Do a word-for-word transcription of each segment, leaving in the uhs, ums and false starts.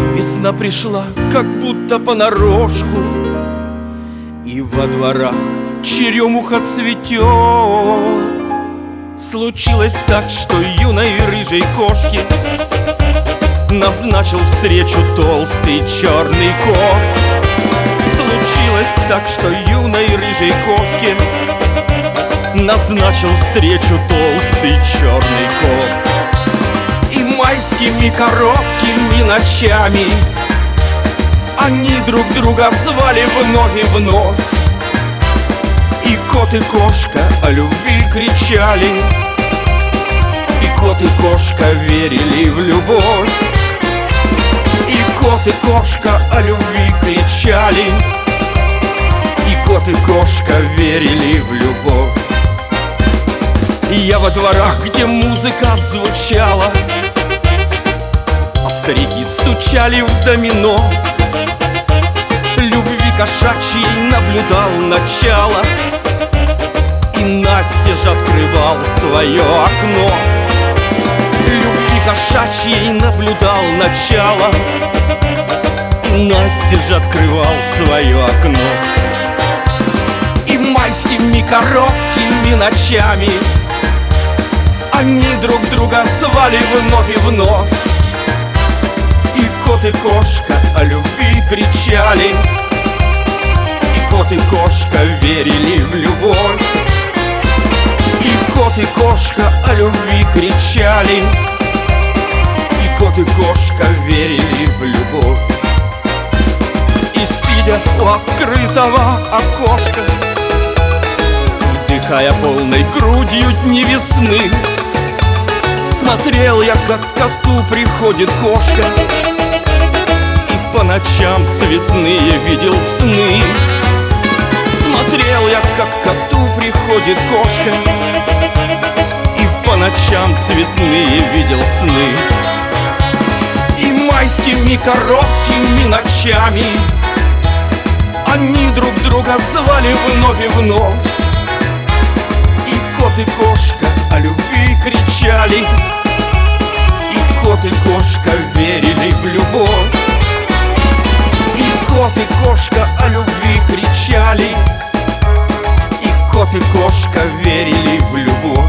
Весна пришла, как будто понарошку, и во дворах черемуха цветет. Случилось так, что юной рыжей кошке назначил встречу толстый черный кот. Случилось так, что юной рыжей кошке назначил встречу толстый черный кот. И майскими короткими ночами они друг друга звали вновь и вновь. И кот и кошка о любви кричали, и кот и кошка верили в любовь. И кот и кошка о любви кричали, и кот и кошка верили в любовь. И я во дворах, где музыка звучала, а старики стучали в домино, любви кошачьей наблюдал начало, и настежь открывал свое окно. Любви кошачьей наблюдал начало, и настежь открывал свое окно. И майскими короткими ночами они друг друга звали вновь и вновь. И кот и кошка о любви кричали, и кот и кошка верили в любовь. И кот и кошка о любви кричали, и кот и кошка верили в любовь. И сидя у открытого окошка, вдыхая полной грудью дни весны, смотрел я, как к коту приходит кошка, и по ночам цветные видел сны. Смотрел я, как к коту приходит кошка, и по ночам цветные видел сны. И майскими короткими ночами они друг друга звали вновь и вновь. И кот и кошка о любви кричали, и кот и кошка верили в любовь. И кот и кошка о любви кричали, и кот и кошка верили в любовь.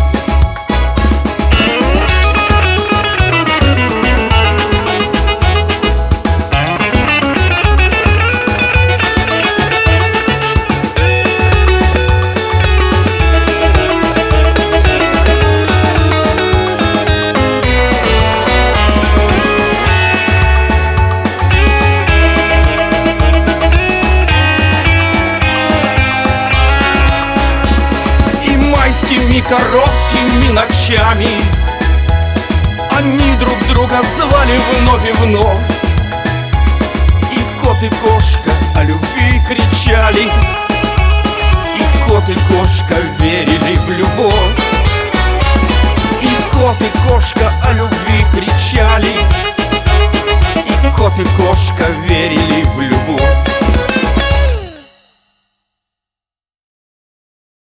Майскими короткими ночами они друг друга звали вновь и вновь. И кот и кошка о любви кричали, и кот и кошка верили в любовь. И кот и кошка о любви кричали, и кот и кошка верили в любовь.